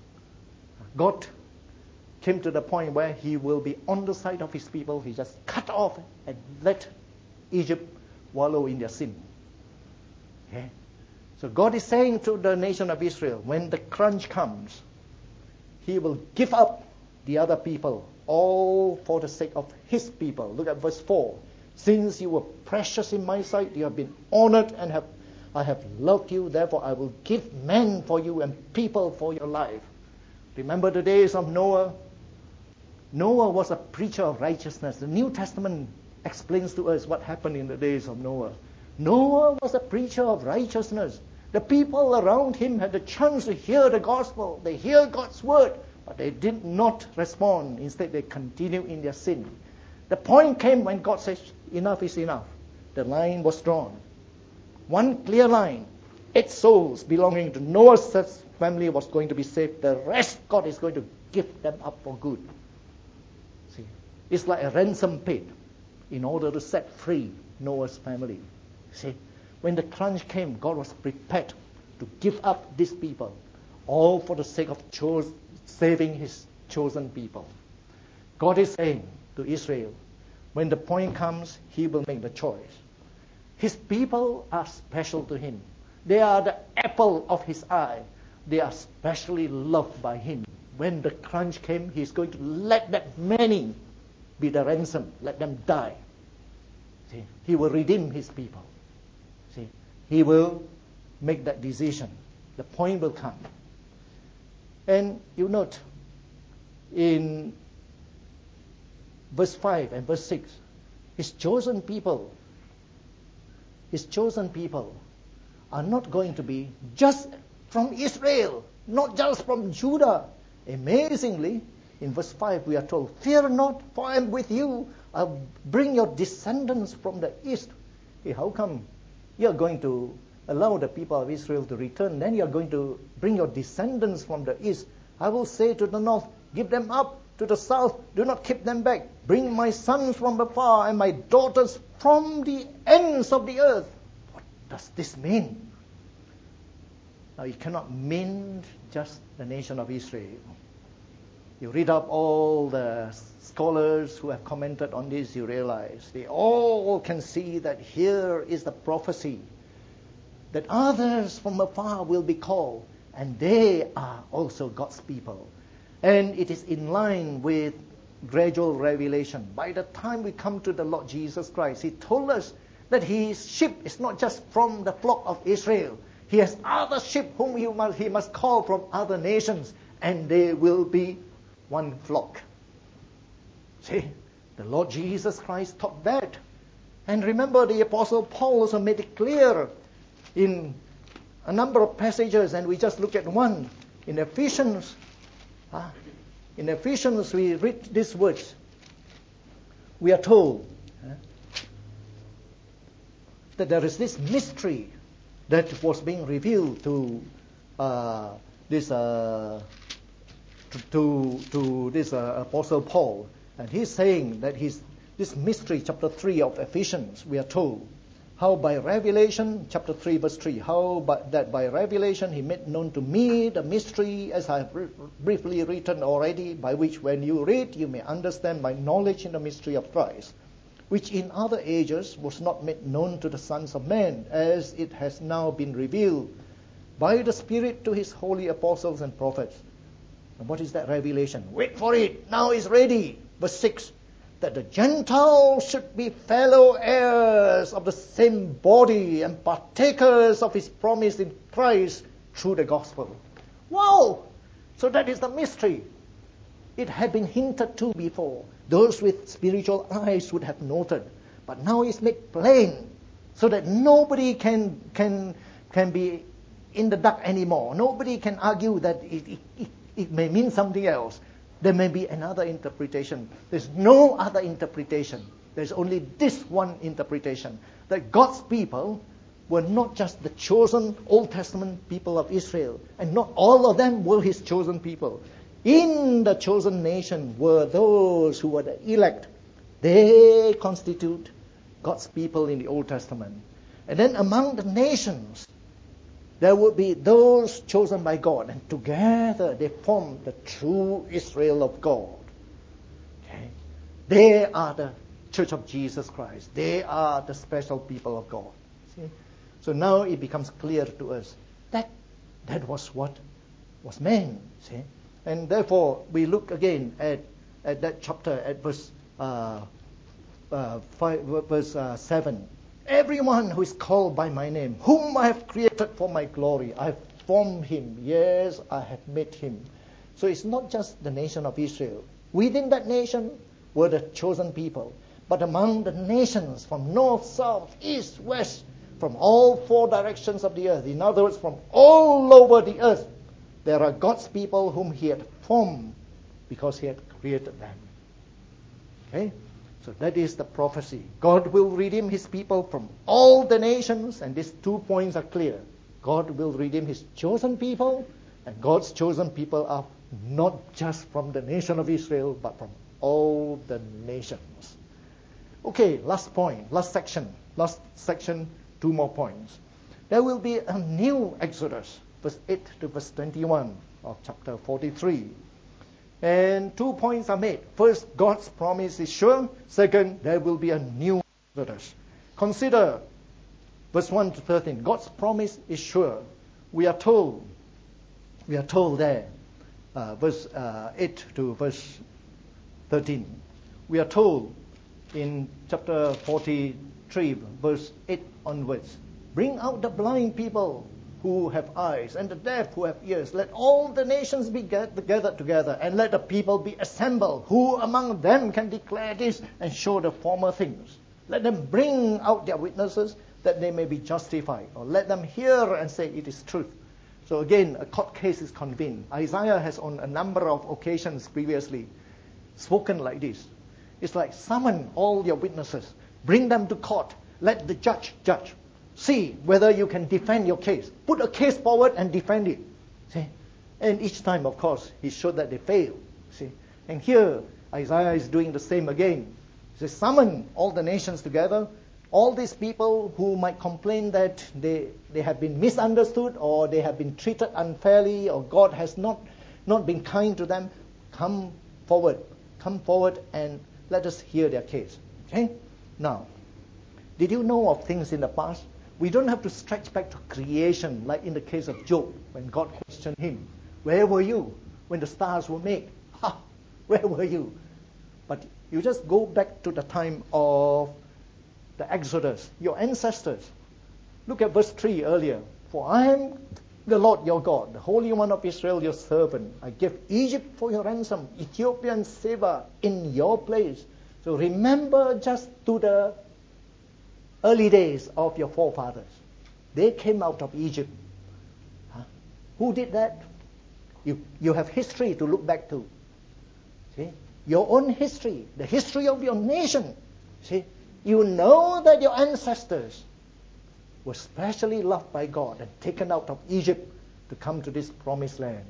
God came to the point where he will be on the side of his people. He just cut off and let Egypt wallow in their sin. Okay? So God is saying to the nation of Israel, when the crunch comes, he will give up the other people, all for the sake of his people. Look at verse 4. Since you were precious in my sight, you have been honored, and I have loved you. Therefore, I will give men for you and people for your life. Remember the days of Noah? Noah was a preacher of righteousness. The New Testament explains to us what happened in the days of Noah. Noah was a preacher of righteousness. The people around him had the chance to hear the gospel. They hear God's word. But they did not respond. Instead, they continued in their sin. The point came when God says, enough is enough. The line was drawn. One clear line. 8 souls belonging to Noah's family was going to be saved. The rest, God is going to give them up for good. See, it's like a ransom paid in order to set free Noah's family. See, when the crunch came, God was prepared to give up these people, all for the sake of saving his chosen people. God is saying to Israel, when the point comes, he will make the choice. His people are special to him. They are the apple of his eye. They are specially loved by him. When the crunch came, he's going to let that many be the ransom. Let them die. See, he will redeem his people. See, he will make that decision. The point will come. And you note in verse 5 and verse 6, his chosen people His chosen people are not going to be just from Israel, not just from Judah. Amazingly, in verse 5 we are told, "Fear not, for I am with you. I'll bring your descendants from the east." Hey, how come you're going to allow the people of Israel to return? Then you're going to bring your descendants from the east. I will say to the north, "Give them up." To the south, "Do not keep them back. Bring my sons from afar and my daughters from the ends of the earth." What does this mean? Now, it cannot mean just the nation of Israel. You read up all the scholars who have commented on this, you realize they all can see that here is the prophecy that others from afar will be called, and they are also God's people. And it is in line with gradual revelation. By the time we come to the Lord Jesus Christ, He told us that His sheep is not just from the flock of Israel. He has other sheep whom He must call from other nations, and they will be one flock. See, the Lord Jesus Christ taught that. And remember, the Apostle Paul also made it clear in a number of passages, and we just look at one. In Ephesians, we read these words. We are told that there is this mystery that was being revealed to this Apostle Paul, and he's saying that this mystery, chapter 3 of Ephesians, we are told how by revelation, chapter 3 verse 3, that by revelation He made known to me the mystery, as I have briefly written already, by which when you read you may understand my knowledge in the mystery of Christ, which in other ages was not made known to the sons of men, as it has now been revealed by the Spirit to His holy apostles and prophets. And what is that revelation? Wait for it. Now it's ready. Verse 6, that the Gentiles should be fellow heirs of the same body and partakers of His promise in Christ through the gospel. Wow! So that is the mystery. It had been hinted to before. Those with spiritual eyes would have noted. But now it's made plain so that nobody can be in the dark anymore. Nobody can argue that it may mean something else. There may be another interpretation. There's no other interpretation. There's only this one interpretation. That God's people were not just the chosen Old Testament people of Israel. And not all of them were His chosen people. In the chosen nation were those who were the elect. They constitute God's people in the Old Testament. And then among the nations, there would be those chosen by God, and together they form the true Israel of God. Okay? They are the Church of Jesus Christ. They are the special people of God. See? So now it becomes clear to us that that was what was meant. See? And therefore we look again at that chapter at verse 7. Everyone who is called by my name, whom I have created for my glory, I have formed him. Yes, I have made him. So it's not just the nation of Israel. Within that nation were the chosen people. But among the nations from north, south, east, west, from all four directions of the earth, in other words, from all over the earth, there are God's people whom He had formed because He had created them. Okay? So that is the prophecy. God will redeem His people from all the nations, and these 2 points are clear. God will redeem His chosen people, and God's chosen people are not just from the nation of Israel, but from all the nations. Okay, last section, 2 more points. There will be a new Exodus, verse 8 to verse 21 of chapter 43. And 2 points are made. First, God's promise is sure. Second, there will be a new Exodus. Consider verse 1 to 13. God's promise is sure. We are told there, verse 8 to verse 13. We are told in chapter 43, verse 8 onwards, bring out the blind people who have eyes, and the deaf who have ears. Let all the nations be gathered together, and let the people be assembled. Who among them can declare this and show the former things? Let them bring out their witnesses, that they may be justified, or let them hear and say it is truth. So again, a court case is convened. Isaiah has on a number of occasions previously spoken like this. It's like, summon all your witnesses, bring them to court, let the judge judge. See whether you can defend your case. Put a case forward and defend it. See? And each time, of course, he showed that they failed. See? And here, Isaiah is doing the same again. He says, summon all the nations together, all these people who might complain that they have been misunderstood, or they have been treated unfairly, or God has not been kind to them. Come forward and let us hear their case. Okay? Now, did you know of things in the past? We don't have to stretch back to creation, like in the case of Job, when God questioned him. Where were you when the stars were made? Where were you? But you just go back to the time of the Exodus, your ancestors. Look at verse 3 earlier. For I am the Lord your God, the Holy One of Israel, your servant. I gave Egypt for your ransom, Ethiopia and Seba in your place. So remember just to the early days of your forefathers. They came out of Egypt. Who did that? You have history to look back to. See? Your own history, the history of your nation. See? You know that your ancestors were specially loved by God and taken out of Egypt to come to this promised land.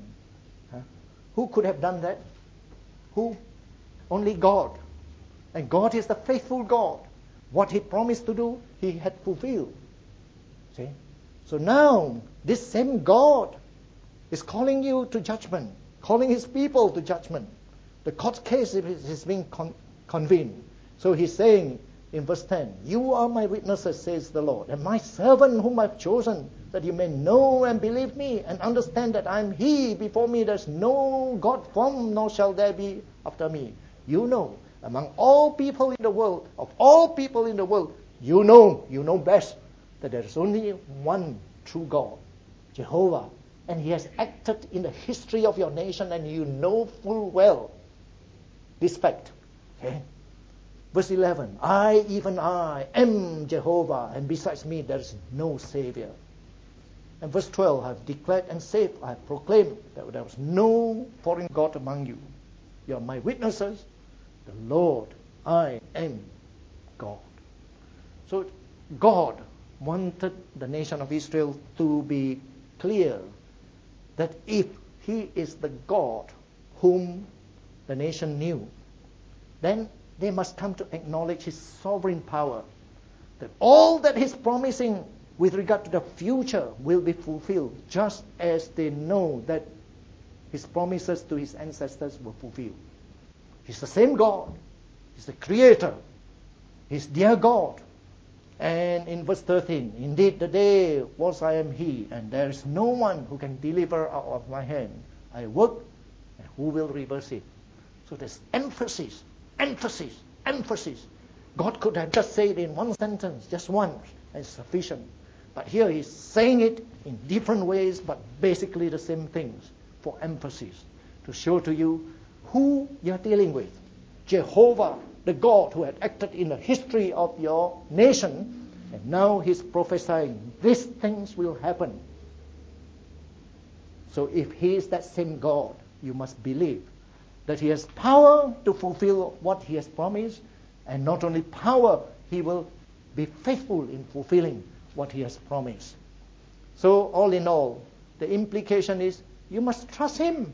Who could have done that? Who? Only God. And God is the faithful God. What He promised to do, He had fulfilled. See? So now, this same God is calling you to judgment, calling His people to judgment. The court case is being convened. So He's saying in verse 10, you are my witnesses, says the Lord, and my servant whom I've chosen, that you may know and believe me and understand that I am He. Before me there's no God formed, nor shall there be after me. You know, among all people in the world, of all people in the world, you know best that there is only one true God, Jehovah. And He has acted in the history of your nation, and you know full well this fact. Okay? Verse 11, I, even I, am Jehovah, and besides me there is no Savior. And verse 12, I have declared and said, I have proclaimed that there was no foreign God among you. You are my witnesses. The Lord, I am God. So God wanted the nation of Israel to be clear that if He is the God whom the nation knew, then they must come to acknowledge His sovereign power, that all that He's promising with regard to the future will be fulfilled, just as they know that His promises to His ancestors were fulfilled. He's the same God. He's the Creator. He's their God. And in verse 13, indeed the day was I am He, and there is no one who can deliver out of my hand. I work, and who will reverse it? So there's emphasis. God could have just said it in one sentence, just once, and it's sufficient. But here He's saying it in different ways, but basically the same things, for emphasis, to show to you who you're dealing with. Jehovah, the God who had acted in the history of your nation, and now He's prophesying these things will happen. So if He is that same God, you must believe that He has power to fulfill what He has promised, and not only power, He will be faithful in fulfilling what He has promised. So all in all, the implication is you must trust Him,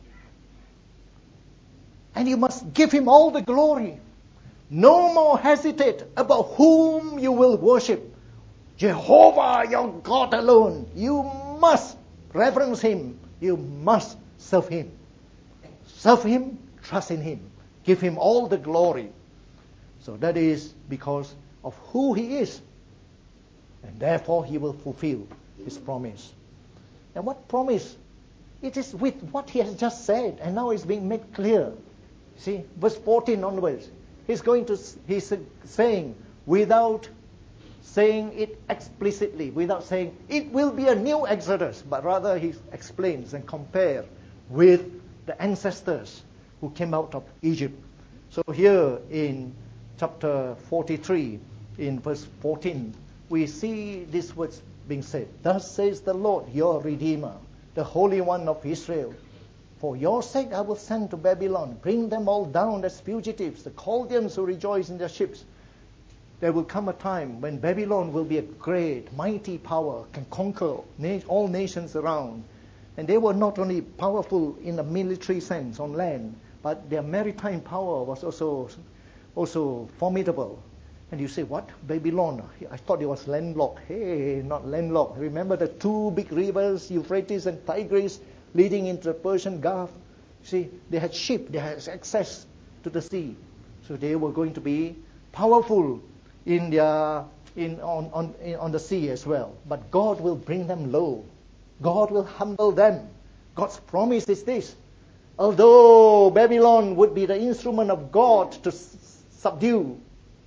and you must give Him all the glory. No more hesitate about whom you will worship. Jehovah, your God alone. You must reverence Him. You must serve Him. Serve Him, trust in Him. Give Him all the glory. So that is because of who He is. And therefore He will fulfill His promise. And what promise? It is with what He has just said, and now it's being made clear. See, verse 14 onwards. He's saying, without saying it explicitly, without saying it will be a new Exodus, but rather He explains and compares with the ancestors who came out of Egypt. So here in chapter 43, in verse 14, we see these words being said. Thus says the Lord, your Redeemer, the Holy One of Israel. For your sake I will send to Babylon, bring them all down as fugitives, the Chaldeans who rejoice in their ships. There will come a time when Babylon will be a great, mighty power, can conquer all nations around. And they were not only powerful in a military sense on land, but their maritime power was also formidable. And you say, what? Babylon? I thought it was landlocked. Hey, not landlocked. Remember the two big rivers, Euphrates and Tigris, leading into the Persian Gulf? See, they had ships, they had access to the sea. So they were going to be powerful on the sea as well. But God will bring them low. God will humble them. God's promise is this. Although Babylon would be the instrument of God to subdue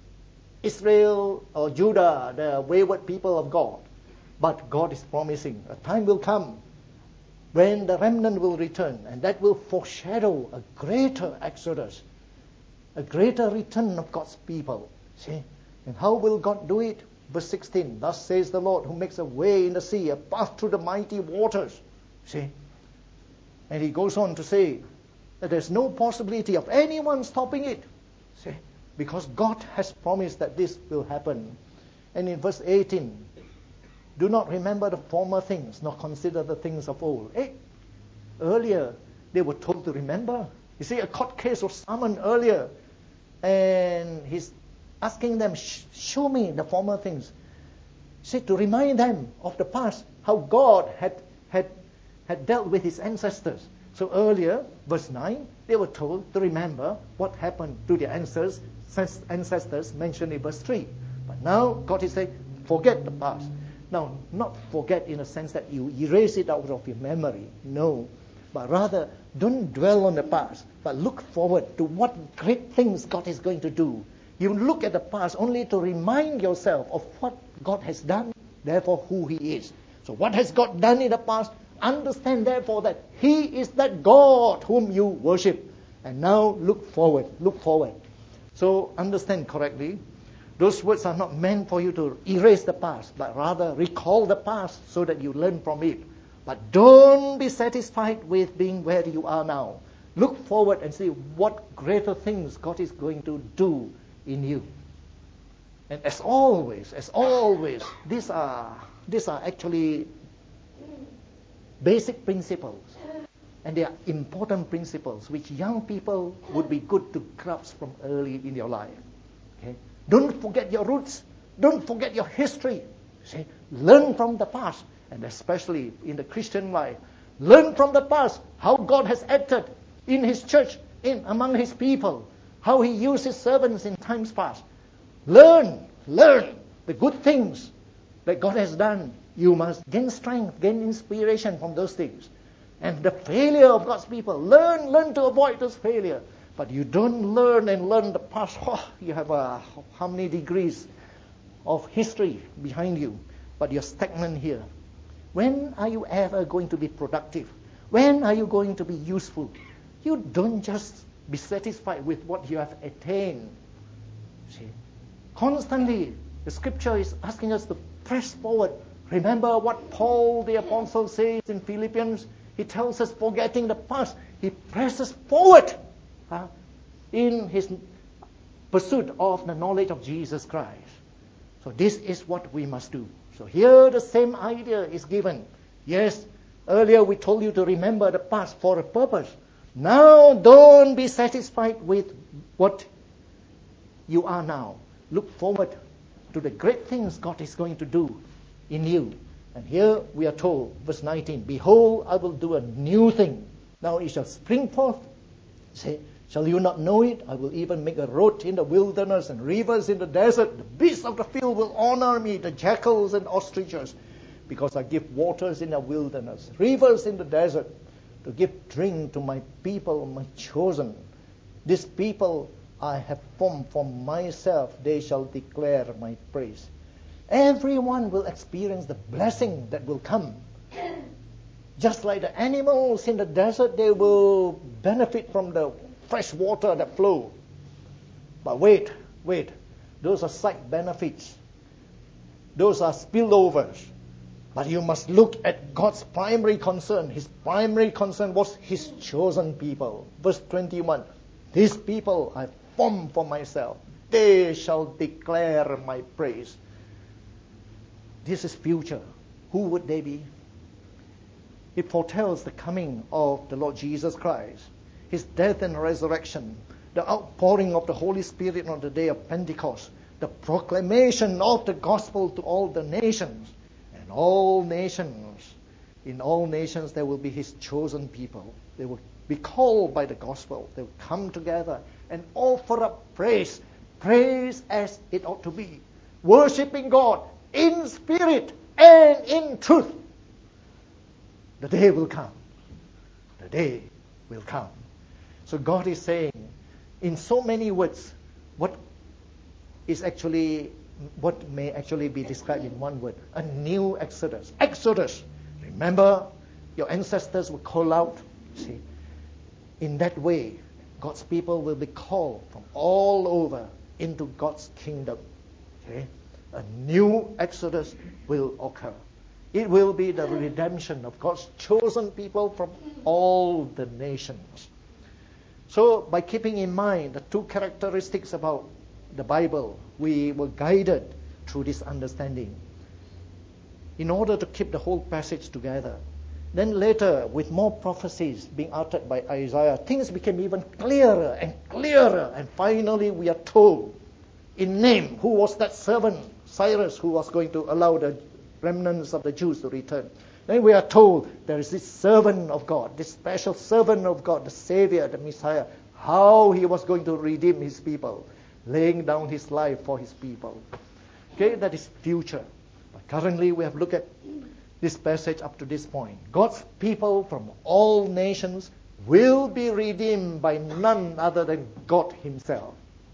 Israel or Judah, the wayward people of God, but God is promising a time will come when the remnant will return, and that will foreshadow a greater exodus, a greater return of God's people. See? And how will God do it? Verse 16, thus says the Lord, who makes a way in the sea, a path through the mighty waters. See? And he goes on to say that there's no possibility of anyone stopping it. See? Because God has promised that this will happen. And in verse 18, do not remember the former things, nor consider the things of old. Earlier, they were told to remember. You see, a court case was summoned earlier, and he's asking them, show me the former things. See, to remind them of the past, how God had dealt with his ancestors. So earlier, verse 9, they were told to remember what happened to their ancestors mentioned in verse 3. But now God is saying, forget the past. Now, not forget in a sense that you erase it out of your memory. No. But rather, don't dwell on the past, but look forward to what great things God is going to do. You look at the past only to remind yourself of what God has done, therefore who he is. So what has God done in the past? Understand therefore that he is that God whom you worship. And now look forward. So understand correctly. Those words are not meant for you to erase the past, but rather recall the past so that you learn from it. But don't be satisfied with being where you are now. Look forward and see what greater things God is going to do in you. And as always, these are actually basic principles. And they are important principles which young people would be good to grasp from early in your life. Okay? Don't forget your roots. Don't forget your history. See? Learn from the past, and especially in the Christian life. Learn from the past how God has acted in his church, among his people, how he used his servants in times past. Learn the good things that God has done. You must gain strength, gain inspiration from those things. And the failure of God's people, learn to avoid those failure. But you don't learn the past. You have how many degrees of history behind you, but you're stagnant here. When are you ever going to be productive? When are you going to be useful? You don't just be satisfied with what you have attained. See? Constantly, the scripture is asking us to press forward. Remember what Paul the apostle says in Philippians? He tells us, forgetting the past, he presses forward in his pursuit of the knowledge of Jesus Christ. So this is what we must do. So here the same idea is given. Yes, earlier we told you to remember the past for a purpose. Now don't be satisfied with what you are now. Look forward to the great things God is going to do in you. And here we are told, verse 19, behold, I will do a new thing. Now it shall spring forth. Say, shall you not know it? I will even make a road in the wilderness and rivers in the desert. The beasts of the field will honor me, the jackals and ostriches, because I give waters in the wilderness, rivers in the desert, to give drink to my people, my chosen. This people I have formed for myself, they shall declare my praise. Everyone will experience the blessing that will come. Just like the animals in the desert, they will benefit from the fresh water that flow. But wait, those are side benefits. Those are spillovers. But you must look at God's primary concern. His primary concern was His chosen people. Verse 21, these people I formed for myself. They shall declare my praise. This is future. Who would they be? It foretells the coming of the Lord Jesus Christ, His death and resurrection, the outpouring of the Holy Spirit on the day of Pentecost, the proclamation of the gospel to all the nations. And all nations, in all nations there will be His chosen people. They will be called by the gospel. They will come together and offer up praise. Praise as it ought to be. Worshipping God in spirit and in truth. The day will come. The day will come. So God is saying, in so many words, what may actually be described in one word: a new Exodus. Exodus. Remember, your ancestors were called out. See, in that way, God's people will be called from all over into God's kingdom. Okay? A new Exodus will occur. It will be the redemption of God's chosen people from all the nations. So, by keeping in mind the two characteristics about the Bible, we were guided through this understanding in order to keep the whole passage together. Then later, with more prophecies being uttered by Isaiah, things became even clearer, and finally we are told in name who was that servant, Cyrus, who was going to allow the remnants of the Jews to return. Then we are told there is this servant of God, this special servant of God, the Savior, the Messiah, how he was going to redeem his people, laying down his life for his people. Okay, that is future. But currently we have looked at this passage up to this point. God's people from all nations will be redeemed by none other than God Himself.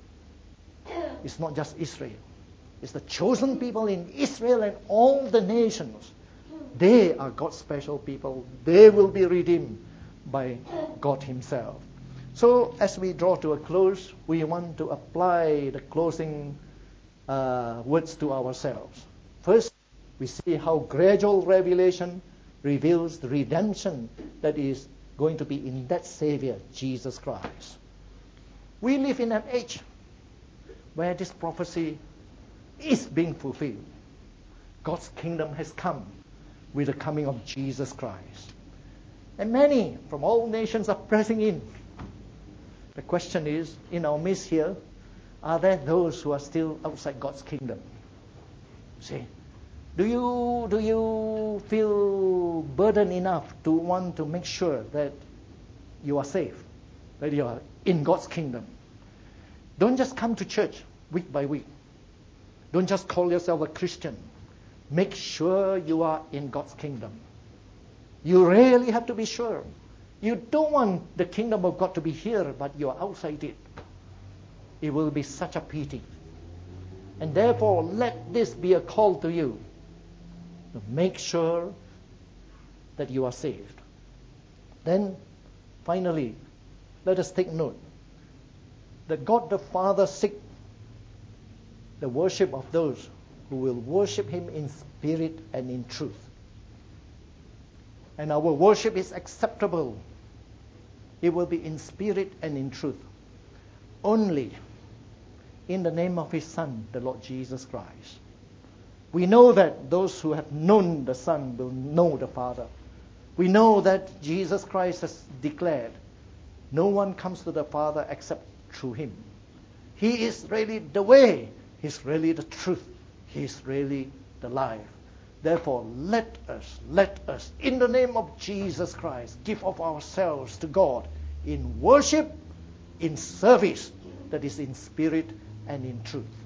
It's not just Israel. It's the chosen people in Israel and all the nations. They are God's special people. They will be redeemed by God Himself. So as we draw to a close, we want to apply the closing words to ourselves. First, we see how gradual revelation reveals the redemption that is going to be in that Savior, Jesus Christ. We live in an age where this prophecy is being fulfilled. God's kingdom has come with the coming of Jesus Christ. And many from all nations are pressing in. The question is, in our midst here, are there those who are still outside God's kingdom? See, do you feel burdened enough to want to make sure that you are safe, that you are in God's kingdom? Don't just come to church week by week. Don't just call yourself a Christian. Make sure you are in God's kingdom. You really have to be sure. You don't want the kingdom of God to be here, but you are outside it. It will be such a pity. And therefore, let this be a call to you to make sure that you are saved. Then, finally, let us take note that God the Father seeks the worship of those who will worship Him in spirit and in truth. And our worship is acceptable. It will be in spirit and in truth. Only in the name of His Son, the Lord Jesus Christ. We know that those who have known the Son will know the Father. We know that Jesus Christ has declared, no one comes to the Father except through Him. He is really the way. He's really the truth. He's really the life. Therefore, let us, in the name of Jesus Christ, give of ourselves to God in worship, in service that is in spirit and in truth.